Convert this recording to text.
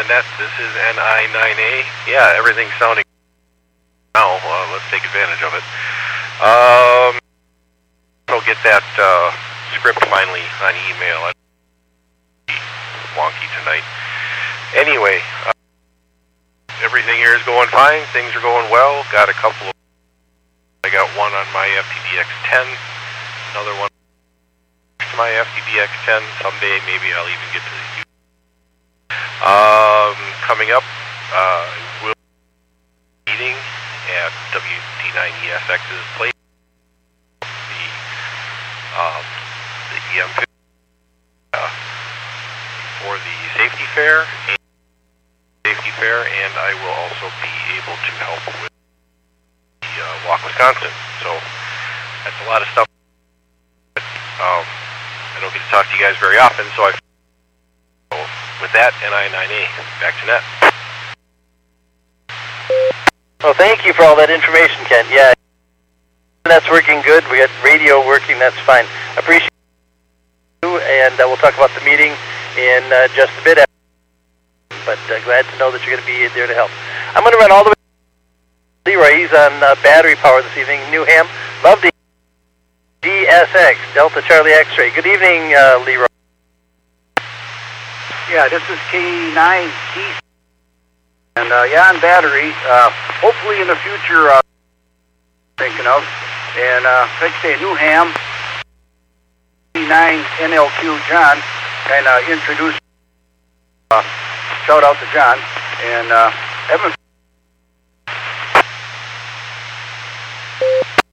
net. This is NI9A. Yeah, everything's sounding now. Let's take advantage of it. I'll get that script finally on email. Wonky tonight. Anyway, everything here is going fine. Things are going well. Got a couple of... I got one on my FTDX10. Another one to my FTDX10. Someday maybe I'll even get to the U. Coming up, we'll be meeting at WD9ESX's place. The EM50 for the safety fair, and I will also be able to help with the Walk Wisconsin. So that's a lot of stuff. But, I don't get to talk to you guys very often, so with that, NI9A, back to net. Well, thank you for all that information, Kent. Yeah, that's working good. We got radio working. That's fine. Appreciate you, and we'll talk about the meeting in just a bit. But glad to know that you're going to be there to help. I'm going to run all the way to Leroy. He's on battery power this evening. Newham. Love the DSX, Delta Charlie X-Ray. Good evening, Leroy. Yeah, this is K9T. And yeah, on battery. Hopefully in the future, thinking of. And like I say, Newham, K9NLQ John, and introduce, shout out to John. And having